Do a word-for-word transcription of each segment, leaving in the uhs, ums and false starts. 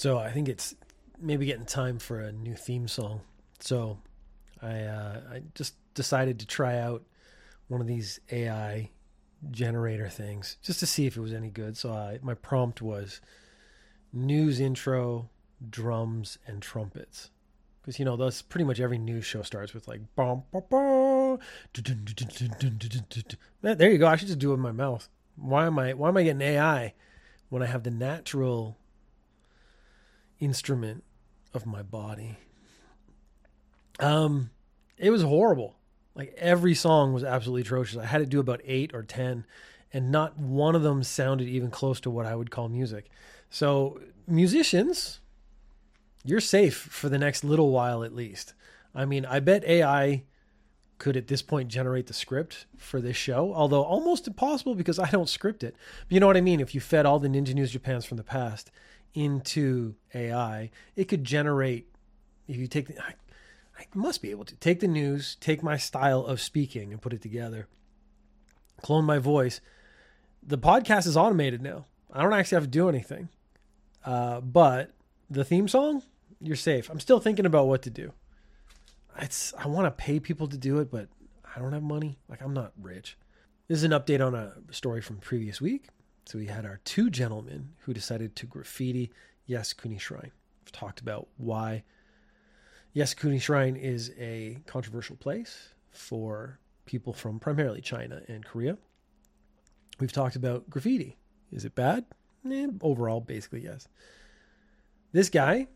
So I think it's maybe getting time for a new theme song. So I uh, I just decided to try out one of these A I generator things just to see if it was any good. So I, my prompt was news intro, drums, and trumpets. Because, you know, that's pretty much every news show starts with like, bum, bum, bum, there you go. I should just do it with my mouth. Why am I, why am I getting A I when I have the natural instrument of my body? Um, it was horrible. Like every song was absolutely atrocious. I had to do about eight or ten, and not one of them sounded even close to what I would call music. So musicians, you're safe for the next little while at least. I mean, I bet A I could at this point generate the script for this show, although almost impossible because I don't script it. But you know what I mean? If you fed all the Ninja News Japans from the past into A I, it could generate, if you take the, I, I must be able to take the news, take my style of speaking and put it together, clone my voice. The podcast is automated now. I don't actually have to do anything. Uh, but the theme song, you're safe. I'm still thinking about what to do. It's, I want to pay people to do it, but I don't have money. Like, I'm not rich. This is an update on a story from previous week. So we had our two gentlemen who decided to graffiti Yasukuni Shrine. We've talked about why Yasukuni Shrine is a controversial place for people from primarily China and Korea. We've talked about graffiti. Is it bad? Eh, overall, basically, yes. This guy,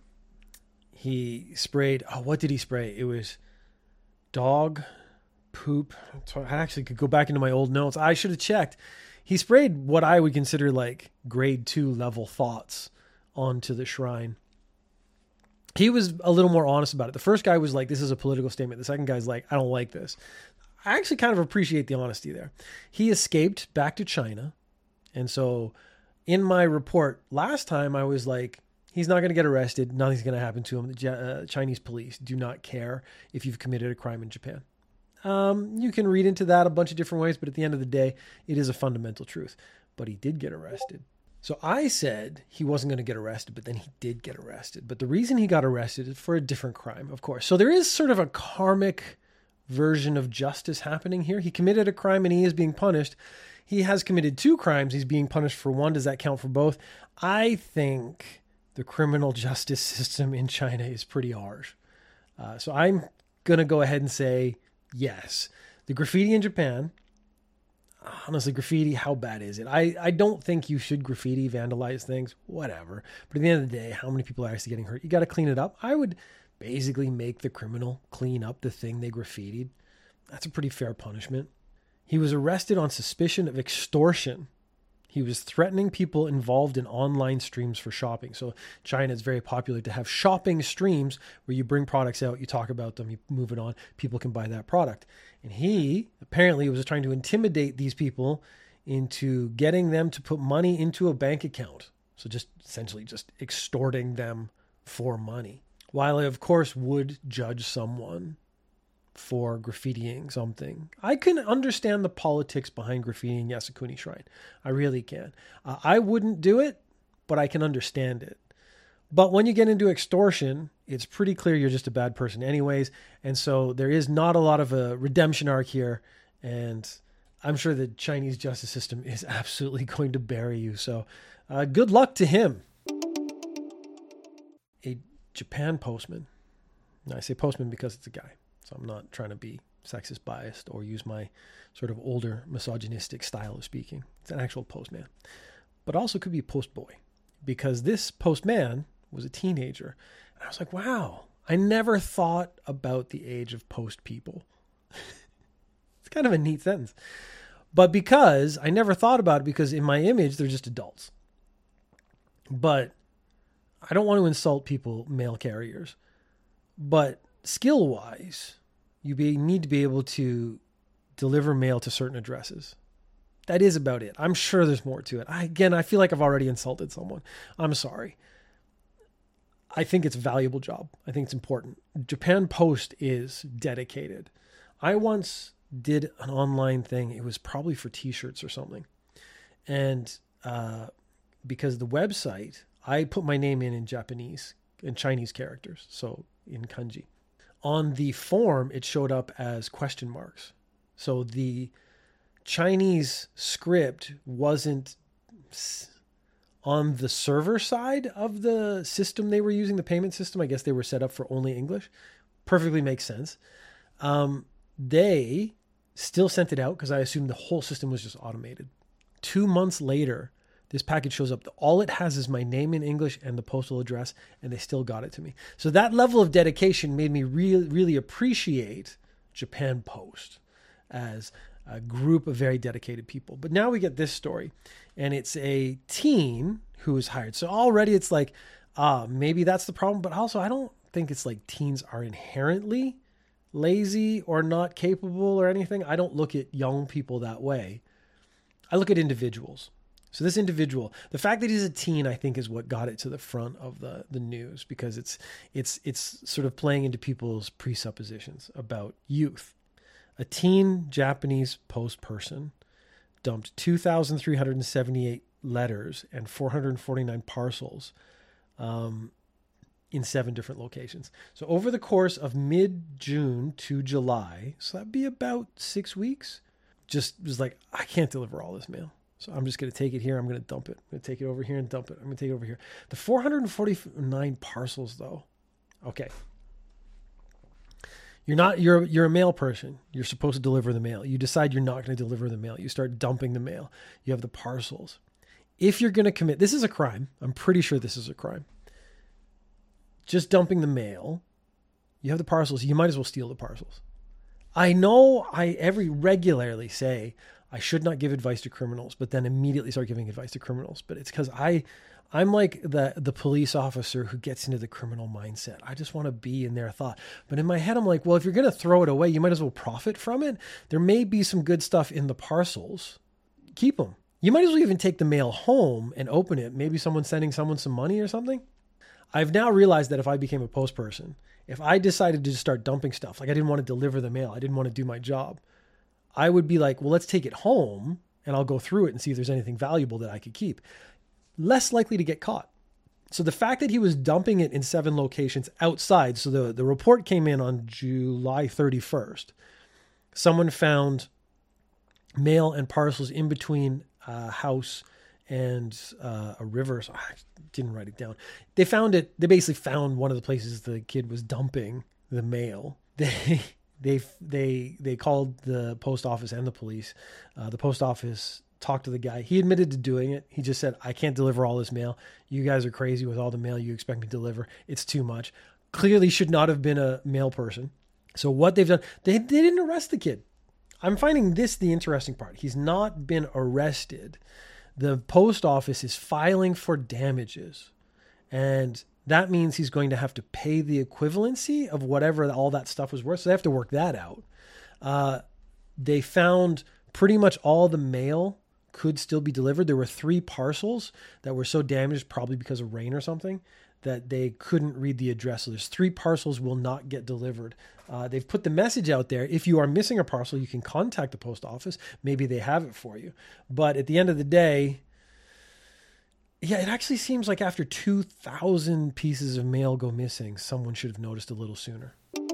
he sprayed, oh, what did he spray? It was dog poop. I actually could go back into my old notes. I should have checked. He sprayed what I would consider like grade two level thoughts onto the shrine. He was a little more honest about it. The first guy was like, this is a political statement. The second guy's like, I don't like this. I actually kind of appreciate the honesty there. He escaped back to China. And so in my report last time, I was like, he's not going to get arrested. Nothing's going to happen to him. The uh, Chinese police do not care if you've committed a crime in Japan. Um, you can read into that a bunch of different ways, but at the end of the day, it is a fundamental truth. But he did get arrested. So I said he wasn't going to get arrested, but then he did get arrested. But the reason he got arrested is for a different crime, of course. So there is sort of a karmic version of justice happening here. He committed a crime and he is being punished. He has committed two crimes. He's being punished for one. Does that count for both? I think the criminal justice system in China is pretty harsh. Uh, so I'm going to go ahead and say yes. The graffiti in Japan, honestly, graffiti, how bad is it? I, I don't think you should graffiti, vandalize things, whatever. But at the end of the day, how many people are actually getting hurt? You got to clean it up. I would basically make the criminal clean up the thing they graffitied. That's a pretty fair punishment. He was arrested on suspicion of extortion. He was threatening people involved in online streams for shopping. So China is very popular to have shopping streams where you bring products out, you talk about them, you move it on, people can buy that product. And he apparently was trying to intimidate these people into getting them to put money into a bank account. So just essentially just extorting them for money. While I, of course, would judge someone for graffitiing something, I can understand the politics behind graffitiing Yasukuni Shrine. I really can. Uh, I wouldn't do it, but I can understand it. But when you get into extortion, it's pretty clear you're just a bad person anyways. And so there is not a lot of a redemption arc here. And I'm sure the Chinese justice system is absolutely going to bury you. So uh, good luck to him. A Japan postman. Now, I say postman because it's a guy. So I'm not trying to be sexist biased or use my sort of older misogynistic style of speaking. It's an actual postman. But also could be a postboy, because this postman was a teenager. And I was like, wow, I never thought about the age of post people. It's kind of a neat sentence. But because I never thought about it, because in my image, they're just adults. But I don't want to insult people, mail carriers. But skill-wise, you be, need to be able to deliver mail to certain addresses. That is about it. I'm sure there's more to it. I, again, I feel like I've already insulted someone. I'm sorry. I think it's a valuable job. I think it's important. Japan Post is dedicated. I once did an online thing. It was probably for t-shirts or something. And uh, because the website, I put my name in in Japanese and Chinese characters, so in kanji. On the form, it showed up as question marks. So the Chinese script wasn't on the server side of the system they were using, the payment system. I guess they were set up for only English. Perfectly makes sense. Um, they still sent it out because I assumed the whole system was just automated. Two months later, this package shows up. All it has is my name in English and the postal address, and they still got it to me. So that level of dedication made me really, really appreciate Japan Post as a group of very dedicated people. But now we get this story, and it's a teen who is hired. So already it's like, uh, maybe that's the problem. But also, I don't think it's like teens are inherently lazy or not capable or anything. I don't look at young people that way. I look at individuals. So this individual, the fact that he's a teen, I think, is what got it to the front of the, the news, because it's it's it's sort of playing into people's presuppositions about youth. A teen Japanese post person dumped two thousand three hundred seventy-eight letters and four hundred forty-nine parcels um, in seven different locations. So over the course of mid-June to July, so that'd be about six weeks, just was like, I can't deliver all this mail. So I'm just going to take it here. I'm going to dump it. I'm going to take it over here and dump it. I'm going to take it over here. The four hundred forty-nine parcels, though. Okay. You're not, you're, you're a mail person. You're supposed to deliver the mail. You decide you're not going to deliver the mail. You start dumping the mail. You have the parcels. If you're going to commit, this is a crime. I'm pretty sure this is a crime. Just dumping the mail. You have the parcels. You might as well steal the parcels. I know I every regularly say I should not give advice to criminals, but then immediately start giving advice to criminals. But it's because I, I'm like the the police officer who gets into the criminal mindset. I just want to be in their thought. But in my head, I'm like, well, if you're going to throw it away, you might as well profit from it. There may be some good stuff in the parcels. Keep them. You might as well even take the mail home and open it. Maybe someone's sending someone some money or something. I've now realized that if I became a post person, if I decided to just start dumping stuff, like I didn't want to deliver the mail, I didn't want to do my job, I would be like, well, let's take it home and I'll go through it and see if there's anything valuable that I could keep. Less likely to get caught. So the fact that he was dumping it in seven locations outside, so the, the report came in on July thirty-first. Someone found mail and parcels in between a house and uh, a river. So I didn't write it down. They found it. They basically found one of the places the kid was dumping the mail. They... They they they called the post office and the police. Uh, the post office talked to the guy. He admitted to doing it. He just said, I can't deliver all this mail. You guys are crazy with all the mail you expect me to deliver. It's too much. Clearly should not have been a mail person. So what they've done, they, they didn't arrest the kid. I'm finding this the interesting part. He's not been arrested. The post office is filing for damages. And that means he's going to have to pay the equivalency of whatever all that stuff was worth. So they have to work that out. Uh, they found pretty much all the mail could still be delivered. There were three parcels that were so damaged, probably because of rain or something, that they couldn't read the address. So there's three parcels will not get delivered. Uh, they've put the message out there. If you are missing a parcel, you can contact the post office. Maybe they have it for you. But at the end of the day, yeah, it actually seems like after two thousand pieces of mail go missing, someone should have noticed a little sooner.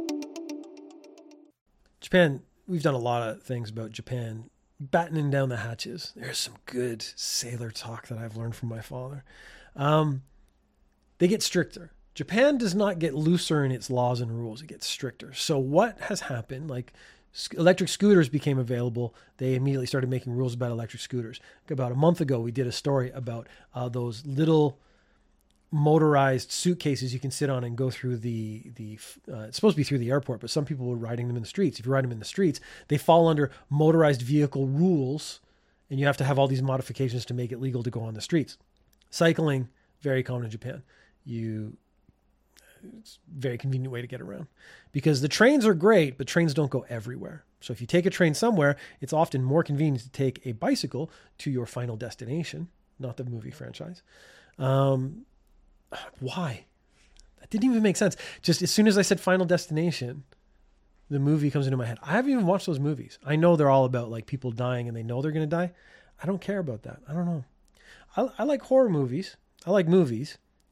Japan, we've done a lot of things about Japan. Battening down the hatches. There's some good sailor talk that I've learned from my father. Um, they get stricter. Japan does not get looser in its laws and rules. It gets stricter. So what has happened? Like, electric scooters became available. They immediately started making rules about electric scooters. About a month ago, we did a story about uh, those little motorized suitcases you can sit on and go through the, the uh, it's supposed to be through the airport, but some people were riding them in the streets. If you ride them in the streets, they fall under motorized vehicle rules, and you have to have all these modifications to make it legal to go on the streets. Cycling, very common in Japan. You... It's a very convenient way to get around because the trains are great, but trains don't go everywhere. So if you take a train somewhere, it's often more convenient to take a bicycle to your final destination, not the movie franchise. Um, why? That didn't even make sense. Just as soon as I said final destination, the movie comes into my head. I haven't even watched those movies. I know they're all about like people dying and they know they're going to die. I don't care about that. I don't know. I, I like horror movies. I like movies.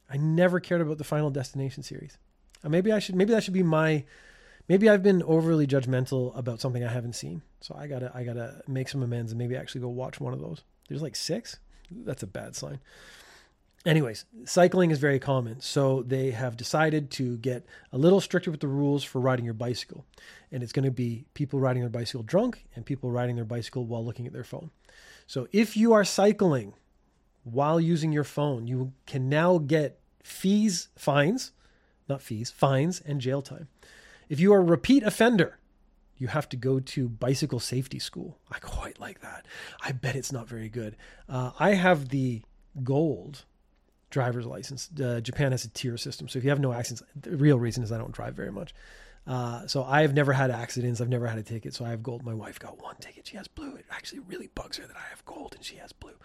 I never cared about the Final Destination series. Uh, maybe I should, maybe that should be my, maybe I've been overly judgmental about something I haven't seen. So I gotta, I gotta make some amends and maybe actually go watch one of those. There's like six. That's a bad sign. Anyways, cycling is very common. So they have decided to get a little stricter with the rules for riding your bicycle. And it's going to be people riding their bicycle drunk and people riding their bicycle while looking at their phone. So if you are cycling while using your phone, you can now get fees, fines, not fees, fines and jail time. If you are a repeat offender, you have to go to bicycle safety school. I quite like that. I bet it's not very good. Uh, I have the gold driver's license. Uh, Japan has a tier system. So if you have no accidents, the real reason is I don't drive very much. Uh, so I've never had accidents. I've never had a ticket. So I have gold. My wife got one ticket. She has blue. It actually really bugs her that I have gold and she has blue.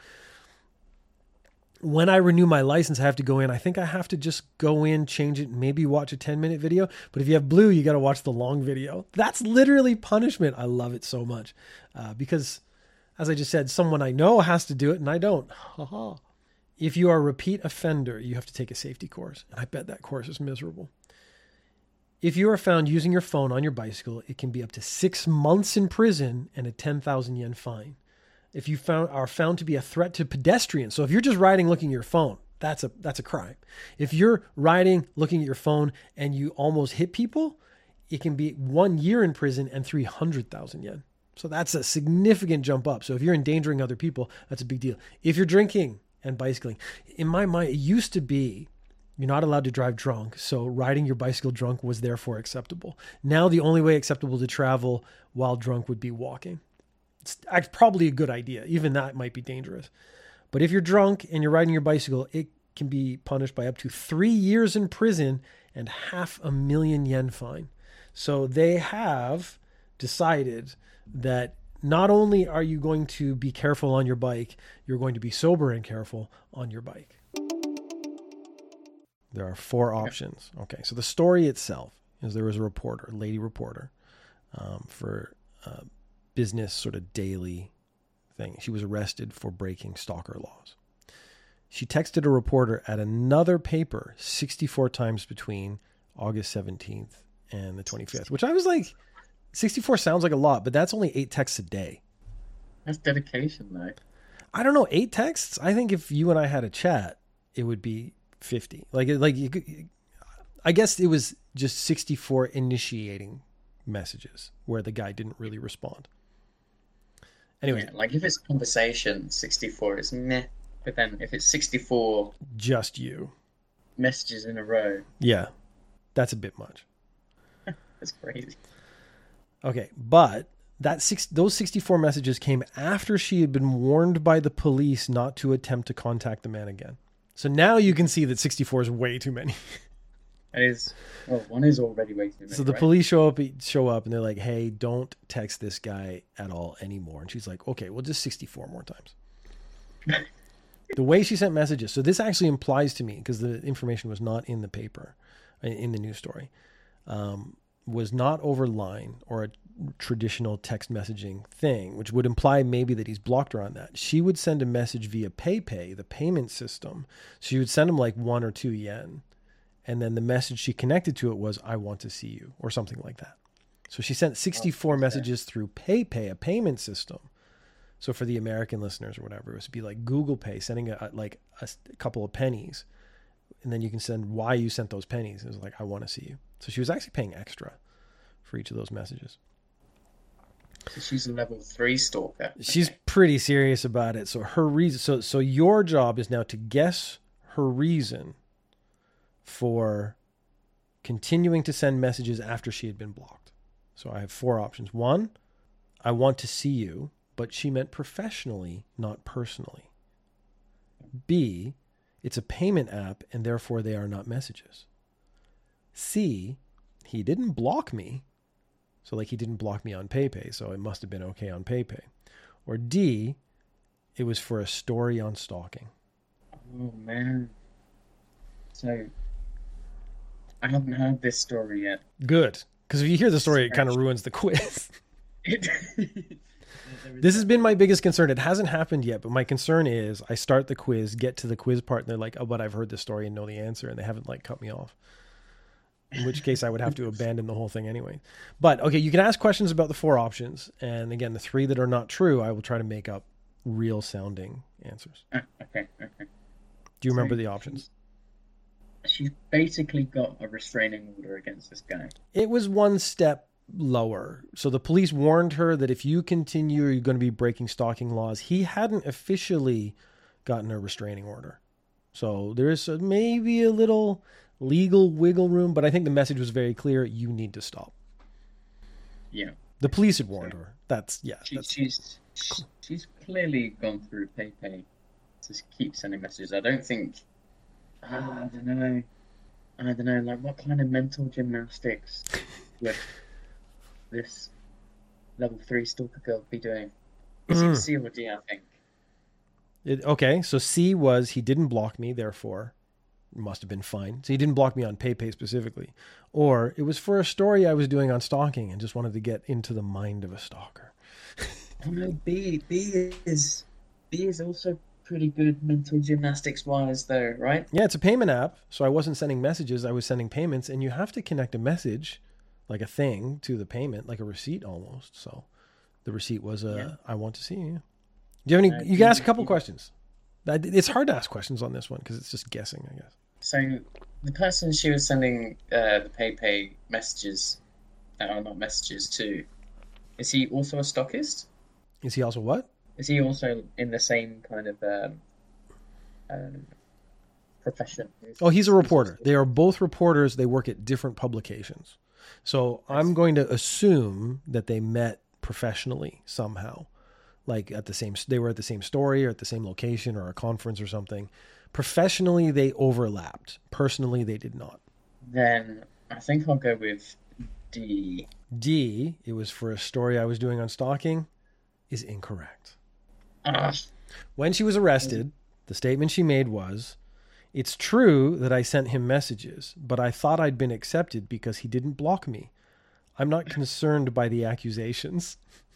When I renew my license, I have to go in. I think I have to just go in, change it, maybe watch a ten minute video. But if you have blue, you got to watch the long video. That's literally punishment. I love it so much uh, because, as I just said, someone I know has to do it and I don't. If you are a repeat offender, you have to take a safety course. And I bet that course is miserable. If you are found using your phone on your bicycle, it can be up to six months in prison and a ten thousand yen fine. If you found, are found to be a threat to pedestrians, so if you're just riding looking at your phone, that's a that's a crime. If you're riding looking at your phone and you almost hit people, it can be one year in prison and three hundred thousand yen. So that's a significant jump up. So if you're endangering other people, that's a big deal. If you're drinking and bicycling, in my mind, it used to be you're not allowed to drive drunk. So riding your bicycle drunk was therefore acceptable. Now the only way acceptable to travel while drunk would be walking. It's probably a good idea. Even that might be dangerous. But if you're drunk and you're riding your bicycle, it can be punished by up to three years in prison and half a million yen fine. So they have decided that not only are you going to be careful on your bike, you're going to be sober and careful on your bike. There are four options. Okay, so the story itself is there was a reporter, a lady reporter, um, for uh, business sort of daily thing. She was arrested for breaking stalker laws. She texted a reporter at another paper sixty-four times between August seventeenth and the twenty-fifth, which I was like, sixty-four sounds like a lot, but that's only eight texts a day. That's dedication, though. I don't know, eight texts? I think if you and I had a chat, it would be fifty. Like, like you could, I guess it was just sixty-four initiating messages where the guy didn't really respond. Anyway, yeah, like if it's conversation, sixty-four is meh. But then if it's sixty-four, just you messages in a row, yeah, that's a bit much. That's crazy. Okay, but that six those sixty-four messages came after she had been warned by the police not to attempt to contact the man again. So now you can see that sixty-four is way too many. It is. Well, one is already way too many. So the right? police show up, show up, and they're like, "Hey, don't text this guy at all anymore." And she's like, "Okay, well, just sixty-four more times." The way she sent messages. So this actually implies to me, because the information was not in the paper, in the news story, um, was not over line or a traditional text messaging thing, which would imply maybe that he's blocked her on that. She would send a message via PayPay, the payment system. So she would send him like one or two yen. And then the message she connected to it was, "I want to see you," or something like that. So she sent sixty-four oh, okay. messages through PayPay, a payment system. So for the American listeners or whatever, it would be like Google Pay, sending a, like a, a couple of pennies. And then you can send why you sent those pennies. It was like, "I want to see you." So she was actually paying extra for each of those messages. So she's a level three stalker. She's pretty serious about it. So her reason, so, so your job is now to guess her reason for continuing to send messages after she had been blocked. So I have four options. One, "I want to see you," but she meant professionally, not personally. B, it's a payment app and therefore they are not messages. C, he didn't block me. So like he didn't block me on PayPay, so it must have been okay on PayPay. Or D, it was for a story on stalking. Oh man. So I haven't heard this story yet. Good. Because if you hear the story, it kind of ruins the quiz. This has been my biggest concern. It hasn't happened yet, but my concern is I start the quiz, get to the quiz part, and they're like, oh, but I've heard this story and know the answer, and they haven't like cut me off. In which case I would have to abandon the whole thing anyway. But okay, you can ask questions about the four options. And again, the three that are not true, I will try to make up real sounding answers. Uh, okay, okay. Do you remember So the options? She's basically got a restraining order against this guy. It was one step lower. So the police warned her that if you continue, you're going to be breaking stalking laws. He hadn't officially gotten a restraining order. So there is a, maybe a little legal wiggle room, but I think the message was very clear. You need to stop. Yeah. The police had warned her. That's, yeah. She, That's, she's she's clearly gone through PayPay to keep sending messages. I don't think, uh, I don't know, I don't know, like what kind of mental gymnastics would this level three stalker girl be doing? Is Mm. it C or D, I think? it, okay, so C was he didn't block me, therefore it must have been fine. So he didn't block me on PayPay specifically. Or it was for a story I was doing on stalking and just wanted to get into the mind of a stalker. Oh no, B, B is, B is also pretty good mental gymnastics wise though, right? Yeah, it's a payment app. So I wasn't sending messages, I was sending payments, and you have to connect a message, like a thing, to the payment, like a receipt almost. So the receipt was a, Yeah. I want to see you. Do you have any, Uh, you can ask a couple questions. That- It's hard to ask questions on this one because it's just guessing, I guess. So the person she was sending uh, the PayPay messages, uh, not messages to, is he also a stockist? Is he also what? Is he also in the same kind of um, um, profession? Oh, he's a reporter. They are both reporters. They work at different publications. So I'm going to assume that they met professionally somehow, like at the same, they were at the same story or at the same location or a conference or something. Professionally, they overlapped. Personally, they did not. Then I think I'll go with D. D, it was for a story I was doing on stalking, is incorrect. Ah, When she was arrested, the statement she made was, it's true that I sent him messages, but I thought I'd been accepted because he didn't block me. I'm not concerned by the accusations.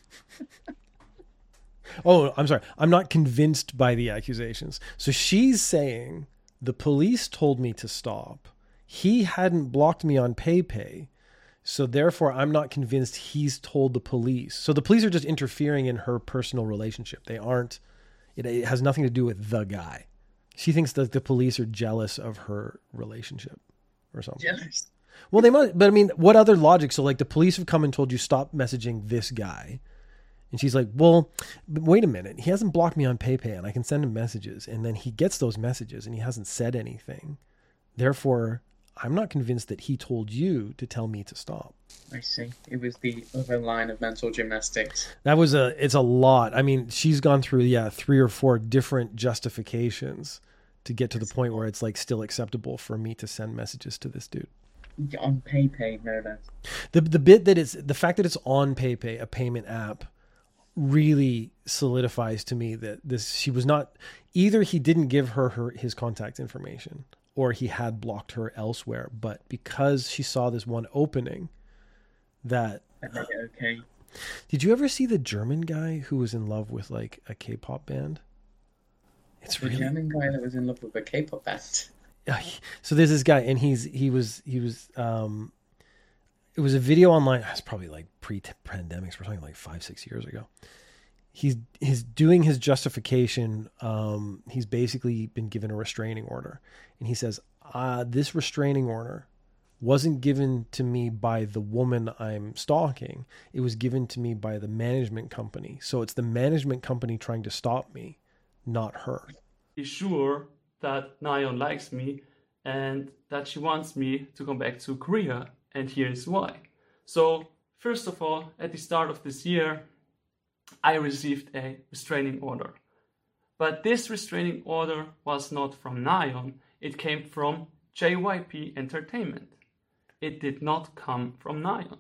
Oh, I'm sorry. I'm not convinced by the accusations. So she's saying the police told me to stop. He hadn't blocked me on PayPay. So therefore, I'm not convinced he's told the police. So the police are just interfering in her personal relationship. They aren't, it, it has nothing to do with the guy. She thinks that the police are jealous of her relationship or something. jealous. Well, they must, but I mean, what other logic? So like the police have come and told you stop messaging this guy. And she's like, well, but wait a minute. He hasn't blocked me on PayPay and I can send him messages. And then he gets those messages and he hasn't said anything. Therefore, I'm not convinced that he told you to tell me to stop. I see. It was the other line of mental gymnastics. That was a, it's a lot. I mean, she's gone through, yeah, three or four different justifications to get to the point where it's like still acceptable for me to send messages to this dude. On PayPay, no less. The, the bit that it's, the fact that it's on PayPay, a payment app, really solidifies to me that this, she was not, either he didn't give her, her his contact information or he had blocked her elsewhere, but because she saw this one opening that, Okay, okay. did you ever see the German guy who was in love with like a K-pop band? It's The really, German guy that was in love with a K-pop band. so there's this guy and he's, he was, he was, um, it was a video online. It's probably like pre-pandemics. We're talking like five, six years ago. He's he's doing his justification. Um, he's basically been given a restraining order, and he says, uh, "This restraining order wasn't given to me by the woman I'm stalking. It was given to me by the management company. So it's the management company trying to stop me, not her." Be sure that Nayeon likes me and that she wants me to come back to Korea. And here's why. So, first of all, at the start of this year, I received a restraining order. But this restraining order was not from Nayeon, it came from J Y P Entertainment. It did not come from Nayeon.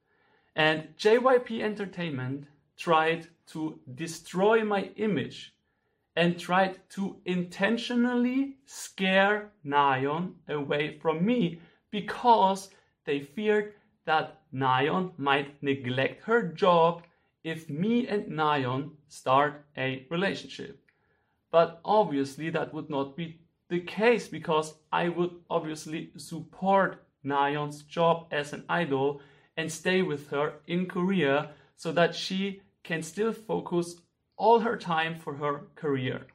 And J Y P Entertainment tried to destroy my image and tried to intentionally scare Nayeon away from me because they feared that Nayeon might neglect her job if me and Nayeon start a relationship. But obviously that would not be the case, because I would obviously support Nayeon's job as an idol and stay with her in Korea so that she can still focus all her time for her career.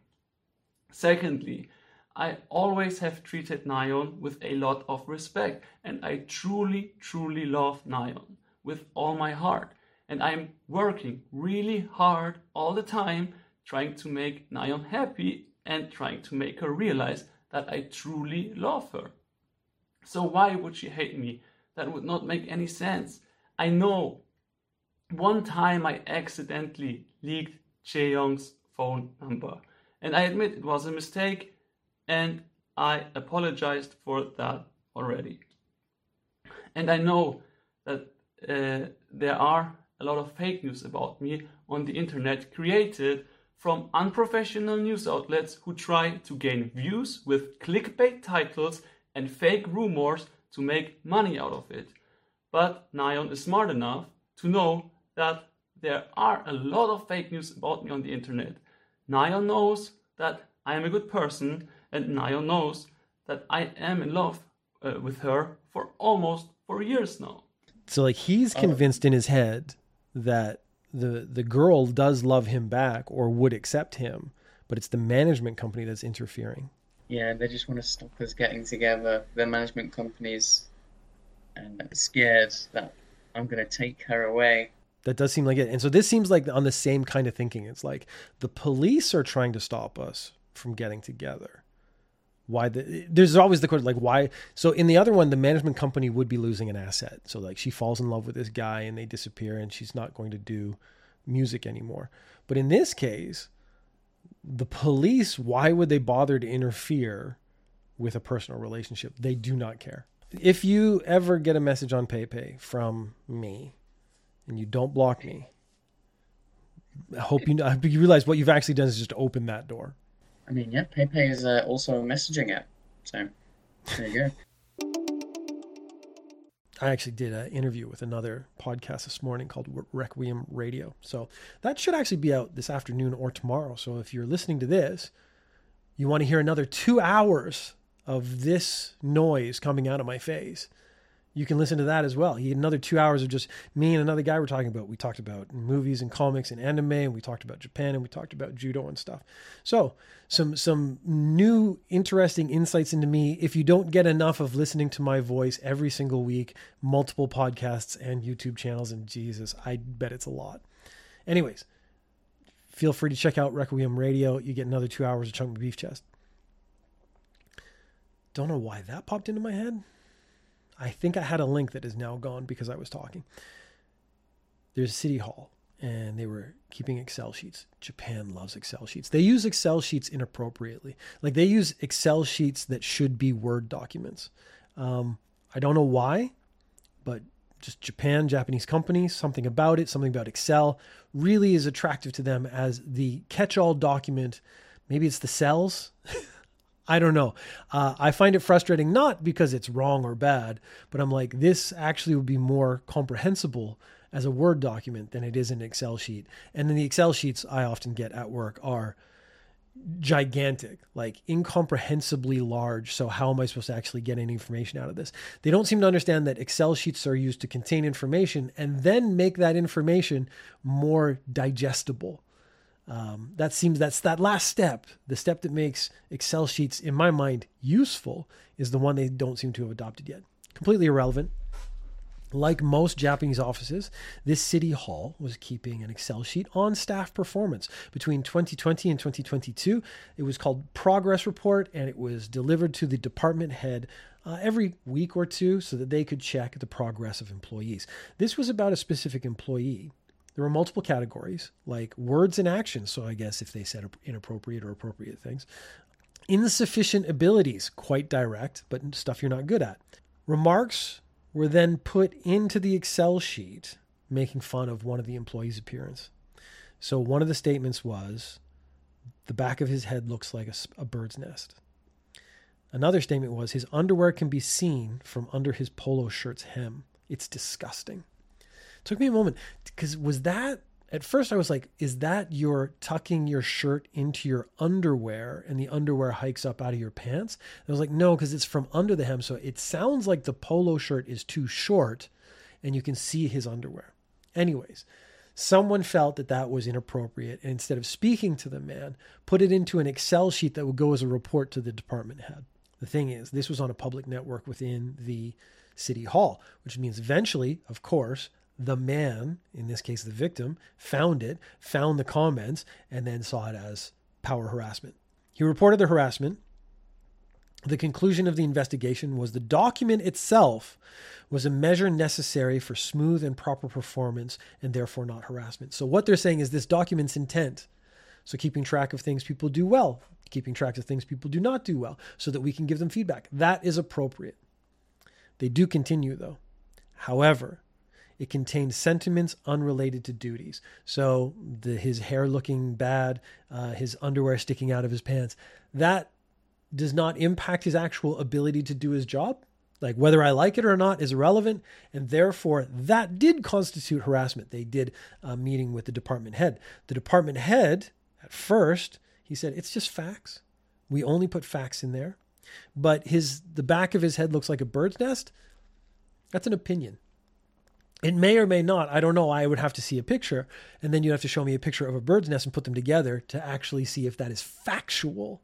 Secondly, I always have treated Nayeon with a lot of respect, and I truly, truly love Nayeon with all my heart. And I'm working really hard all the time trying to make Nayeon happy and trying to make her realize that I truly love her. So why would she hate me? That would not make any sense. I know one time I accidentally leaked Jaeyoung's phone number, and I admit it was a mistake, and I apologized for that already. And I know that uh, there are a lot of fake news about me on the internet, created from unprofessional news outlets who try to gain views with clickbait titles and fake rumors to make money out of it. But Nayeon is smart enough to know that there are a lot of fake news about me on the internet. Nayeon knows that I am a good person, and Nayeon knows that I am in love uh, with her for almost four years now. So like he's convinced in his head that the the girl does love him back or would accept him, but it's the management company that's interfering. Yeah, they just want to stop us getting together. The management company's uh, scared that I'm going to take her away. That does seem like it. And so this seems like on the same kind of thinking. It's like the police are trying to stop us from getting together. Why the, there's always the question, like why? So in the other one, the management company would be losing an asset. So like she falls in love with this guy and they disappear and she's not going to do music anymore. But in this case, the police, why would they bother to interfere with a personal relationship? They do not care. If you ever get a message on PayPay from me and you don't block me, I hope you, I hope you realize what you've actually done is just open that door. I mean, yeah, PayPay is uh, also a messaging app. So there you go. I actually did an interview with another podcast this morning called Requiem Radio. So that should actually be out this afternoon or tomorrow. So if you're listening to this, you want to hear another two hours of this noise coming out of my face, you can listen to that as well. You get another two hours of just me and another guy we're talking about. We talked about movies and comics and anime, and we talked about Japan, and we talked about judo and stuff. So some some new interesting insights into me. If you don't get enough of listening to my voice every single week, multiple podcasts and YouTube channels, and Jesus, I bet it's a lot. Anyways, feel free to check out Requiem Radio. You get another two hours of Chunk Beef Chest. Don't know why that popped into my head. I think I had a link that is now gone because I was talking. There's City Hall, and they were keeping Excel sheets. Japan loves Excel sheets. They use Excel sheets inappropriately. Like they use Excel sheets that should be Word documents. Um, I don't know why, but just Japan, Japanese companies, something about it, something about Excel really is attractive to them as the catch-all document. Maybe it's the cells. I don't know. Uh, I find it frustrating, not because it's wrong or bad, but I'm like, this actually would be more comprehensible as a Word document than it is an Excel sheet. And then the Excel sheets I often get at work are gigantic, like incomprehensibly large. So how am I supposed to actually get any information out of this? They don't seem to understand that Excel sheets are used to contain information and then make that information more digestible. Um, that seems that's that last step, the step that makes Excel sheets, in my mind, useful, is the one they don't seem to have adopted yet. Completely irrelevant. Like most Japanese offices, this City Hall was keeping an Excel sheet on staff performance. Between twenty twenty and twenty twenty-two, it was called Progress Report, and it was delivered to the department head uh, every week or two so that they could check the progress of employees. This was about a specific employee. There were multiple categories, like words and actions. So I guess if they said inappropriate or appropriate things. Insufficient abilities, quite direct, but stuff you're not good at. Remarks were then put into the Excel sheet, making fun of one of the employees' appearance. So one of the statements was, the back of his head looks like a, a bird's nest. Another statement was, his underwear can be seen from under his polo shirt's hem. It's disgusting. Took me a moment, because was that at first I was like, is that you're tucking your shirt into your underwear and the underwear hikes up out of your pants? And I was like, no, because it's from under the hem. So it sounds like the polo shirt is too short and you can see his underwear. Anyways, someone felt that that was inappropriate. And instead of speaking to the man, put it into an Excel sheet that would go as a report to the department head. The thing is, this was on a public network within the city hall, which means eventually, of course, the man, in this case the victim, found it, found the comments, and then saw it as power harassment. He reported the harassment. The conclusion of the investigation was the document itself was a measure necessary for smooth and proper performance and therefore not harassment. So what they're saying is this document's intent. So keeping track of things people do well, keeping track of things people do not do well, so that we can give them feedback. That is appropriate. They do continue though. However, it contained sentiments unrelated to duties. So the, his hair looking bad, uh, his underwear sticking out of his pants, that does not impact his actual ability to do his job. Like whether I like it or not is irrelevant. And therefore that did constitute harassment. They did a meeting with the department head. The department head, at first, he said, it's just facts. We only put facts in there. But his the back of his head looks like a bird's nest. That's an opinion. It may or may not. I don't know. I would have to see a picture. And then you have to show me a picture of a bird's nest and put them together to actually see if that is factual.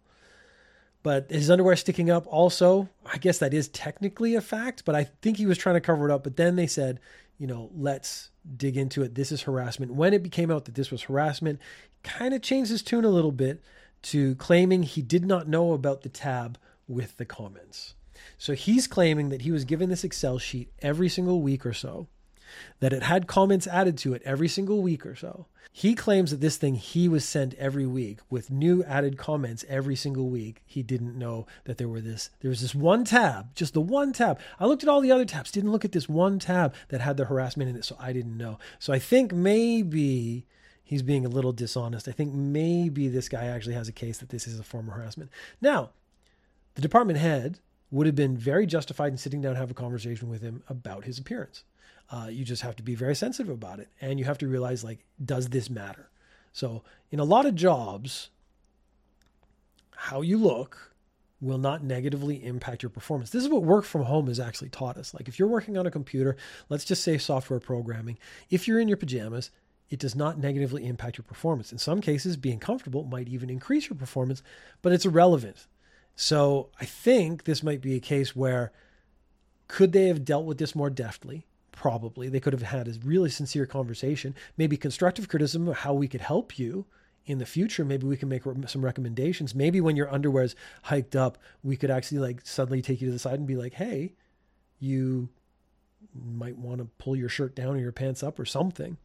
But his underwear sticking up also, I guess that is technically a fact, but I think he was trying to cover it up. But then they said, you know, let's dig into it. This is harassment. When it became out that this was harassment, kind of changed his tune a little bit to claiming he did not know about the tab with the comments. So he's claiming that he was given this Excel sheet every single week or so, that it had comments added to it every single week or so. He claims that this thing he was sent every week with new added comments every single week. He didn't know that there were this, there was this one tab, just the one tab. I looked at all the other tabs, didn't look at this one tab that had the harassment in it. So I didn't know. So I think maybe he's being a little dishonest. I think maybe this guy actually has a case that this is a form of harassment. Now, the department head would have been very justified in sitting down and have a conversation with him about his appearance. Uh, you just have to be very sensitive about it. And you have to realize, like, does this matter? So in a lot of jobs, how you look will not negatively impact your performance. This is what work from home has actually taught us. Like if you're working on a computer, let's just say software programming, if you're in your pajamas, it does not negatively impact your performance. In some cases, being comfortable might even increase your performance, but it's irrelevant. So I think this might be a case where could they have dealt with this more deftly? Probably. They could have had a really sincere conversation, maybe constructive criticism of how we could help you in the future. Maybe we can make some recommendations. Maybe when your underwear's hiked up, we could actually like suddenly take you to the side and be like, hey, you might want to pull your shirt down or your pants up or something.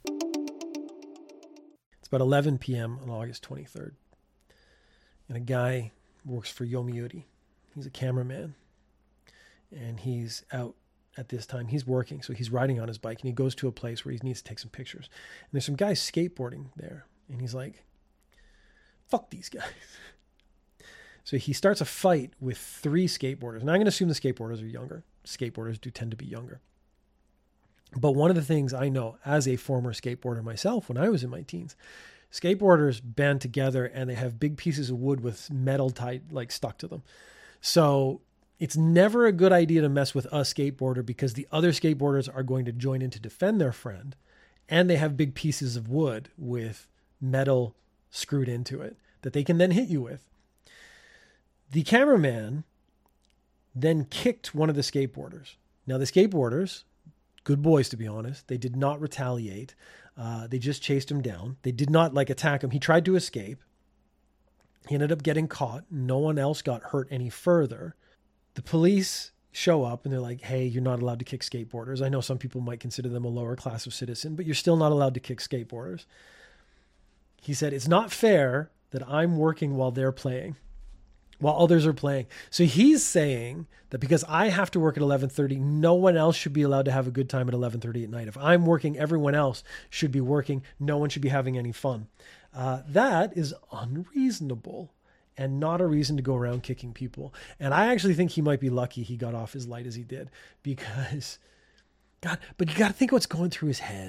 It's about eleven p.m. on August twenty-third. And a guy works for Yomiuri. He's a cameraman. And he's out at this time. He's working, so he's riding on his bike, and he goes to a place where he needs to take some pictures. And there's some guys skateboarding there. And he's like, fuck these guys. So he starts a fight with three skateboarders. And I'm going to assume the skateboarders are younger. Skateboarders do tend to be younger. But one of the things I know as a former skateboarder myself, when I was in my teens, skateboarders band together and they have big pieces of wood with metal tied, like stuck to them. So it's never a good idea to mess with a skateboarder because the other skateboarders are going to join in to defend their friend. And they have big pieces of wood with metal screwed into it that they can then hit you with. The cameraman then kicked one of the skateboarders. Now the skateboarders, good boys to be honest, they did not retaliate. Uh, they just chased him down. They did not like attack him. He tried to escape. He ended up getting caught. No one else got hurt any further. The police show up and they're like, hey, you're not allowed to kick skateboarders. I know some people might consider them a lower class of citizen, but you're still not allowed to kick skateboarders. He said, it's not fair that I'm working while they're playing, while others are playing. So he's saying that because I have to work at eleven thirty, no one else should be allowed to have a good time at eleven thirty at night. If I'm working, everyone else should be working. No one should be having any fun. Uh, that is unreasonable and not a reason to go around kicking people. And I actually think he might be lucky he got off as light as he did because, God, but you got to think what's going through his head.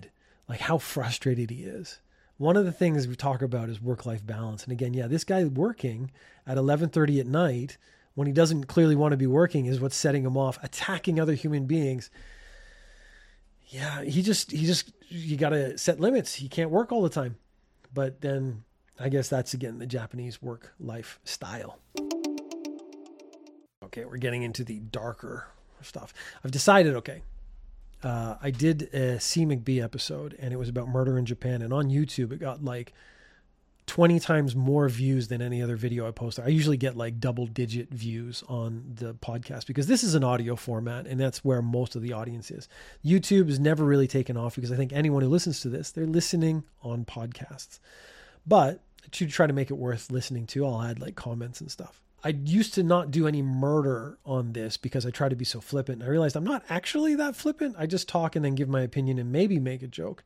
like how frustrated he is. One of the things we talk about is work-life balance. And again, yeah, this guy working at eleven thirty at night when he doesn't clearly want to be working is what's setting him off, attacking other human beings. Yeah, he just, he just, you got to set limits. He can't work all the time. But then I guess that's, again, the Japanese work-life style. Okay, we're getting into the darker stuff. I've decided, okay, uh, I did a C. McBee episode, and it was about murder in Japan. And on YouTube, it got like twenty times more views than any other video I posted. I usually get like double-digit views on the podcast because this is an audio format, and that's where most of the audience is. YouTube has never really taken off because I think anyone who listens to this, they're listening on podcasts. But to try to make it worth listening to, I'll add like comments and stuff. I used to not do any murder on this because I try to be so flippant. I realized I'm not actually that flippant. I just talk and then give my opinion and maybe make a joke.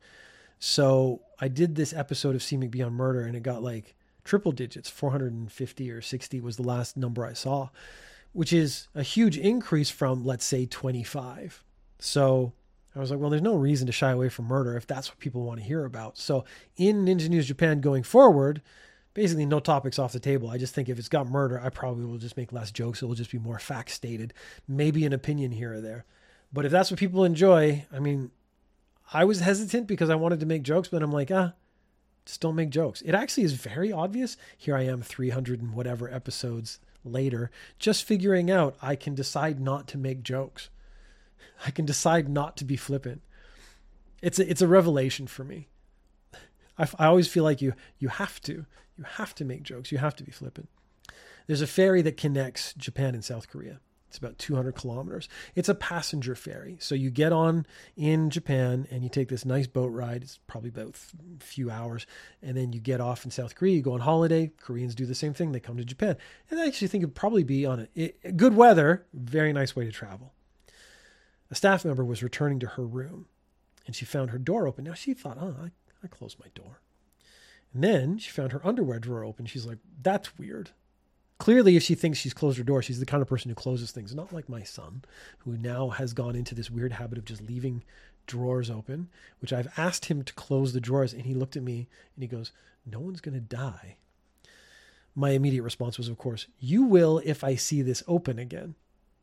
So I did this episode of C. McBee on murder, and it got like triple digits, four hundred fifty or sixty was the last number I saw, which is a huge increase from, let's say, twenty-five. So I was like, well, there's no reason to shy away from murder if that's what people want to hear about. So in Ninja News Japan going forward, basically no topics off the table. I just think if it's got murder, I probably will just make less jokes. It will just be more facts stated, maybe an opinion here or there. But if that's what people enjoy, I mean, I was hesitant because I wanted to make jokes, but I'm like, ah, just don't make jokes. It actually is very obvious. Here I am three hundred and whatever episodes later, just figuring out I can decide not to make jokes. I can decide not to be flippant. It's a, it's a revelation for me. I, I always feel like you, you have to, you have to make jokes. You have to be flippant. There's a ferry that connects Japan and South Korea. It's about two hundred kilometers. It's a passenger ferry. So you get on in Japan and you take this nice boat ride. It's probably about a few hours. And then you get off in South Korea. You go on holiday. Koreans do the same thing. They come to Japan. And I actually think it'd probably be on a, a good weather, very nice way to travel. A staff member was returning to her room and she found her door open. Now she thought, oh, I, I closed my door. And then she found her underwear drawer open. She's like, that's weird. Clearly, if she thinks she's closed her door, she's the kind of person who closes things. Not like my son, who now has gone into this weird habit of just leaving drawers open, which I've asked him to close the drawers. And he looked at me and he goes, no one's going to die. My immediate response was, of course, you will if I see this open again.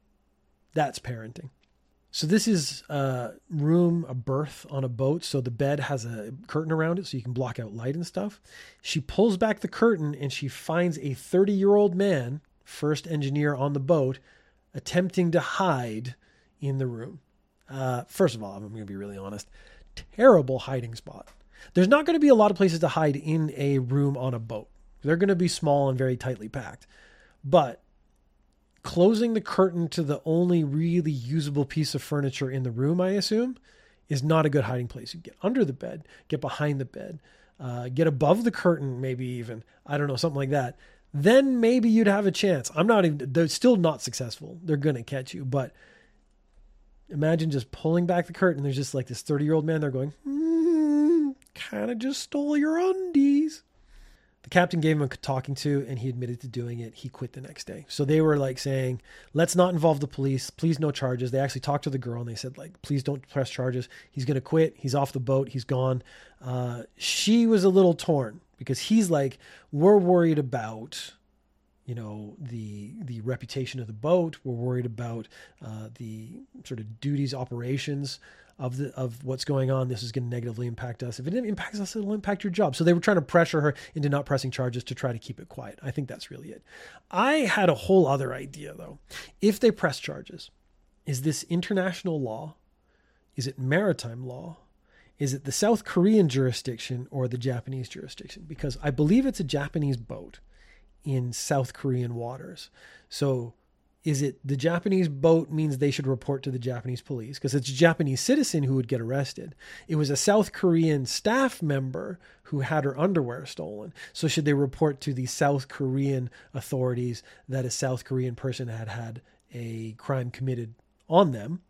That's parenting. So this is a room, a berth on a boat. So the bed has a curtain around it so you can block out light and stuff. She pulls back the curtain and she finds a thirty-year-old man, first engineer on the boat, attempting to hide in the room. Uh, first of all, I'm going to be really honest, terrible hiding spot. There's not going to be a lot of places to hide in a room on a boat. They're going to be small and very tightly packed. But closing the curtain to the only really usable piece of furniture in the room, I assume, is not a good hiding place. You get under the bed, get behind the bed, uh, get above the curtain, maybe even, I don't know, something like that. Then maybe you'd have a chance. I'm not even, they're still not successful. They're going to catch you. But imagine just pulling back the curtain. There's just like this thirty-year-old man there going, mm, kind of just stole your undies. The captain gave him a talking to and he admitted to doing it. He quit the next day. So they were like saying, let's not involve the police. Please, no charges. They actually talked to the girl and they said, like, please don't press charges. He's going to quit. He's off the boat. He's gone. Uh, she was a little torn because he's like, we're worried about, you know, the, the reputation of the boat. We're worried about uh, the sort of duties, operations of the, of what's going on. This is going to negatively impact us. If it impacts us, it'll impact your job. So they were trying to pressure her into not pressing charges to try to keep it quiet. I think that's really it. I had a whole other idea though. If they press charges, is this international law? Is it maritime law? Is it the South Korean jurisdiction or the Japanese jurisdiction? Because I believe it's a Japanese boat in South Korean waters. So is it the Japanese boat means they should report to the Japanese police because it's a Japanese citizen who would get arrested. It was a South Korean staff member who had her underwear stolen. So should they report to the South Korean authorities that a South Korean person had had a crime committed on them?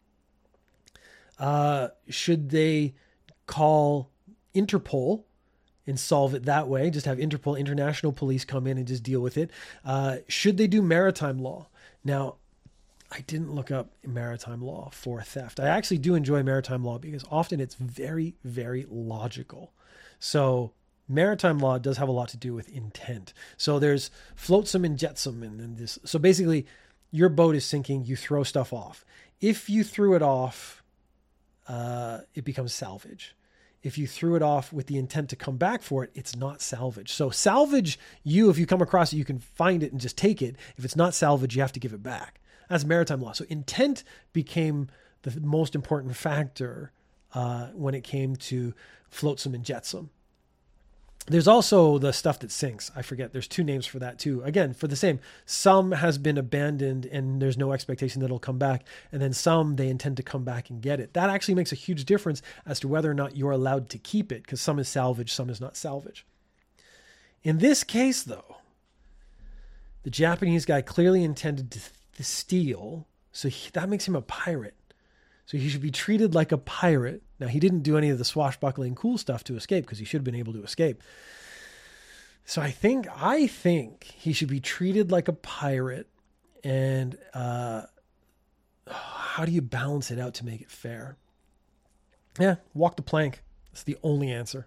Uh, should they call Interpol and solve it that way? Just have Interpol, international police come in and just deal with it. Uh, should they do maritime law? Now, I didn't look up maritime law for theft. I actually do enjoy maritime law because often it's very, very logical. So maritime law does have a lot to do with intent. So there's flotsam and jetsam, and then this. So basically, your boat is sinking. You throw stuff off. If you threw it off, uh, it becomes salvage. If you threw it off with the intent to come back for it, it's not salvage. So salvage, you, if you come across it, you can find it and just take it. If it's not salvage, you have to give it back. That's maritime law. So intent became the most important factor uh, when it came to flotsam and jetsam. There's also the stuff that sinks. I forget. There's two names for that too. Again, for the same. Some has been abandoned and there's no expectation that it'll come back. And then some, they intend to come back and get it. That actually makes a huge difference as to whether or not you're allowed to keep it, because some is salvage, some is not salvage. In this case, though, the Japanese guy clearly intended to, to steal. So he, that makes him a pirate. So he should be treated like a pirate. Now, he didn't do any of the swashbuckling cool stuff to escape, because he should have been able to escape. So I think, I think he should be treated like a pirate. And uh, how do you balance it out to make it fair? Yeah, walk the plank. That's the only answer.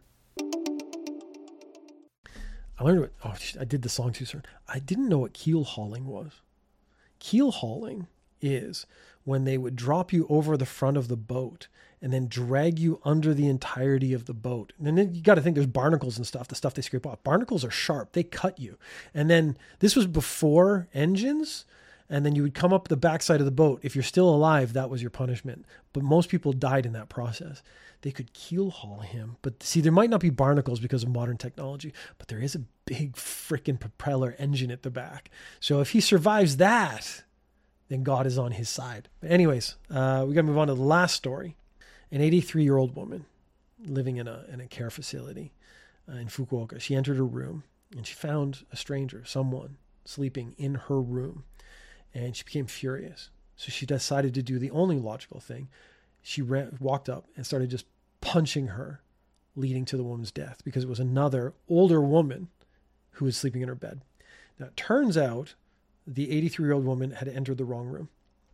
I learned what, oh, I did the song too soon. I didn't know what keel hauling was. Keel hauling is when they would drop you over the front of the boat and then drag you under the entirety of the boat. And then you got to think there's barnacles and stuff, the stuff they scrape off. Barnacles are sharp. They cut you. And then this was before engines. And then you would come up the backside of the boat. If you're still alive, that was your punishment. But most people died in that process. They could keel haul him. But see, there might not be barnacles because of modern technology, but there is a big freaking propeller engine at the back. So if he survives that, then God is on his side. But anyways, uh, we got to move on to the last story. An eighty-three-year-old woman living in a in a care facility uh, in Fukuoka. She entered her room and she found a stranger, someone sleeping in her room, and she became furious. So she decided to do the only logical thing. She ran, walked up and started just punching her, leading to the woman's death, because it was another older woman who was sleeping in her bed. Now, it turns out the eighty-three-year-old woman had entered the wrong room.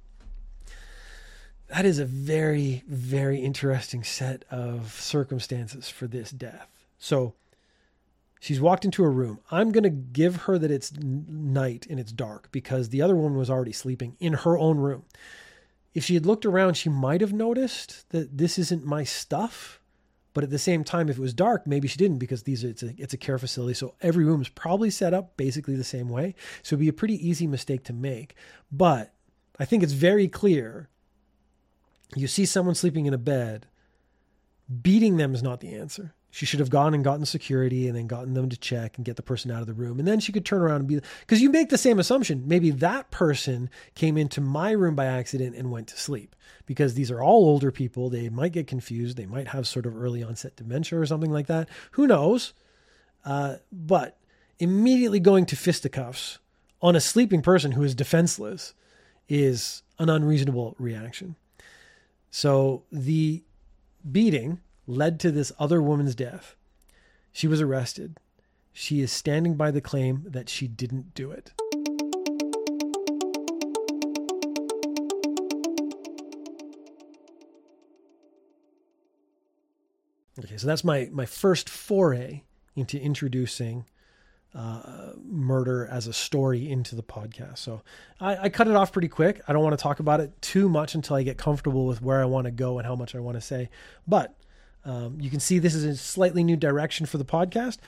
That is a very, very interesting set of circumstances for this death. So she's walked into a room. I'm going to give her that it's night and it's dark, because the other woman was already sleeping in her own room. If she had looked around, she might have noticed that this isn't my stuff. But at the same time, if it was dark, maybe she didn't, because these are, it's a, it's a care facility. So every room is probably set up basically the same way. So it'd be a pretty easy mistake to make. But I think it's very clear. You see someone sleeping in a bed, beating them is not the answer. She should have gone and gotten security and then gotten them to check and get the person out of the room. And then she could turn around and be, because you make the same assumption. Maybe that person came into my room by accident and went to sleep, because these are all older people. They might get confused. They might have sort of early onset dementia or something like that. Who knows? Uh, but immediately going to fisticuffs on a sleeping person who is defenseless is an unreasonable reaction. So the beating led to this other woman's death. She was arrested. She is standing by the claim that she didn't do it. Okay, so that's my, my first foray into introducing uh, murder as a story into the podcast. So I, I cut it off pretty quick. I don't want to talk about it too much until I get comfortable with where I want to go and how much I want to say. But Um, you can see this is a slightly new direction for the podcast.